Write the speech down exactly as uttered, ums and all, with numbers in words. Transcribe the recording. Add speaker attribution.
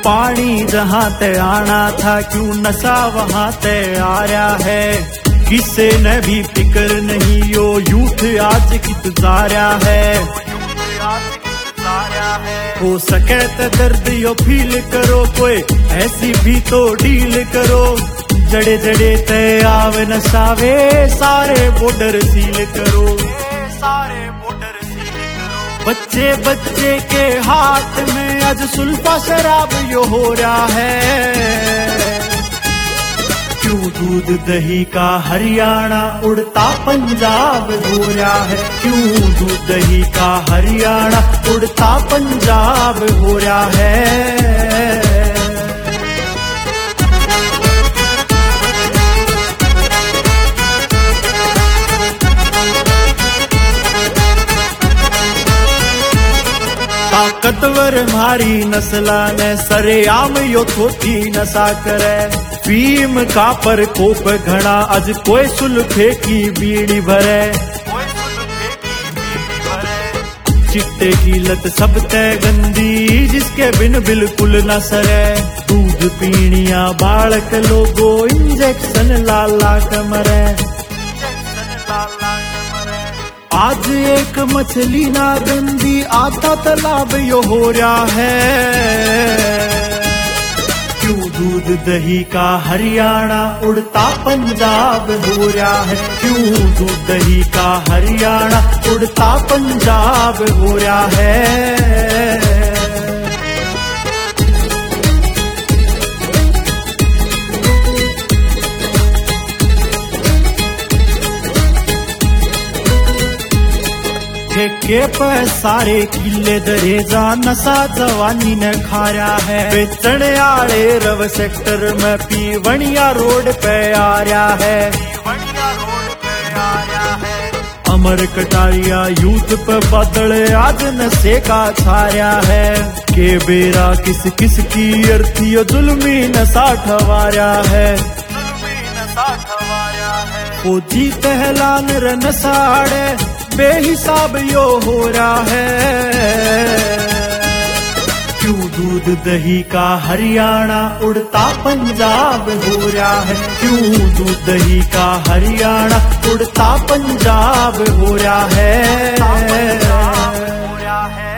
Speaker 1: पानी जहाँ ते आना था, क्यों नशा वहाँ ते आ रहा है। किसे न भी फिक्र नहीं, यो यूथ आज कित जा रहा है। हो सके तो दर्द यो फील करो, कोई ऐसी भी तो डील करो। जड़े जड़े ते आवे नशावे, सारे बॉर्डर सील करो, सारे बॉर्डर सील करो। बच्चे बच्चे के हाथ में आज सुल्फा शराब यो हो रहा है। क्यों दूध दही का हरियाणा उड़ता पंजाब हो रहा है। क्यों दूध दही का हरियाणा उड़ता पंजाब हो रहा है। ताकतवर मारी नस्ला ने सरेआम यो थोथी नशा करे। फीम का पर कोप घड़ा, आज कोई सुल्फे की बीड़ी भरे। चिट्टे की लत सब तय गंदी, जिसके बिन बिल्कुल न सरे। दूध पीणिया बालक लोगो, इंजेक्शन लाला कमरे। आज एक मछली ना गंदी, आता तालाब यो हो रहा है। क्यों दूध दही का हरियाणा उड़ता पंजाब हो रहा है। क्यों दूध दही का हरियाणा उड़ता पंजाब हो रहा है। ठेके पर सारे किले दरेजा, नशा जवानी ने खाया है। बेचने आले रव सेक्टर में पीवनिया रोड पे आ रहा है। अमर कटारिया यूथ पे बादल आज नशे का छाया है। के बेरा किस किस की अर्थी जुल्मी नशा ठवारा है। फौजी तहलान र नशाड़े, बेहिसाब यो हो रहा है। क्यों दूध दही का हरियाणा उड़ता पंजाब हो रहा है। क्यों दूध दही का हरियाणा उड़ता पंजाब हो रहा है।